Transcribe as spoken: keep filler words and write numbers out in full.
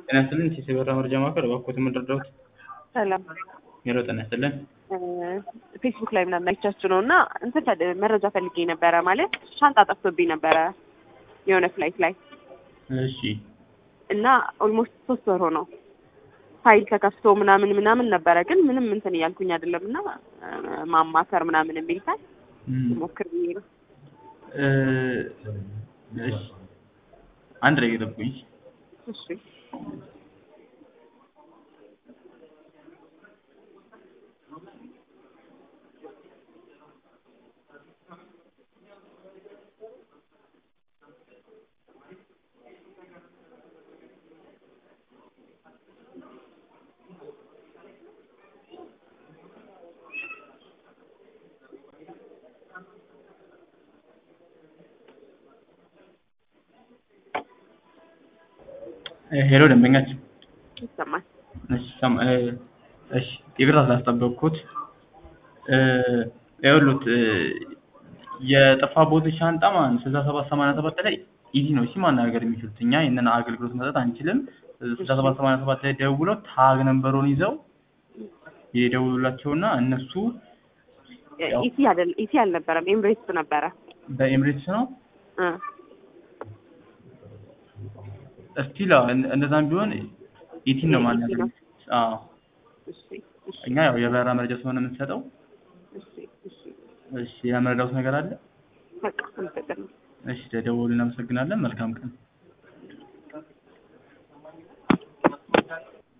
ጤና ይስጥልኝ የሲበራ መረጃ ማዕከል እባክዎት የምንረዳዎት? ሰላም ሄሎ ጤና ይስጥልኝ። ፌስቡክ ላይ ምናምን አይቻችሁ ነው እና እንትን ፈል- መረጃ ፈልጌ ነበረ ማለት ሻንጣ ጠፍቶብኝ ነበረ የሆነ ፍላይት ላይ እሺ እና ኦልሞስት ሶስት ወር ሆነው ፋይል ተከፍቶ ምናምን ምናምን ነበረ ግን ምንም እንትን እያልኩኝ አይደለም እና ማማከር ምናምን የሚልታል እም፣ ሞክር ብዬ ነው። እ፣ እሺ አንድ ላይ ይጠብቁኝ። እሺ እ፣ ሄሎ ደንበኛችን። ይሰማል። እሺ ሰማ እ፣ እሺ ይቅርታ ስላስጠበቅኩት። እ፣ ይኸውልዎት እ፣ የጠፋብዎት ሻንጣ ማለት ነው ስልሳ ሰባት ሰማንያ ሰባት ላይ ኢዚ ነው። እሺ ማናገር የሚችሉት እኛ ይሄንን አገልግሎት መስጠት አንችልም። ስልሳ ሰባት ሰማንያ ሰባት ላይ ደውለው ታግ ነምበሩን ይዘው ይደውሉላቸውና እነሱ ያው ኢቲ አይደል ኢቲ አልነበረም ኤምሬትስ ነበረ በኤምሬትስ ነው እ እስቲል እንደዛም ቢሆን ኢቲን ነው ማለት ነው። አዎ እሺ እሺ እኛ ያው የበረራ መረጃ ስለሆነ የምንሰጠው። እሺ እሺ እሺ ያመረዳውት ነገር አለ? በቃ እንጠቀም። እሺ ደውሉ። እናመሰግናለን። መልካም ቀን።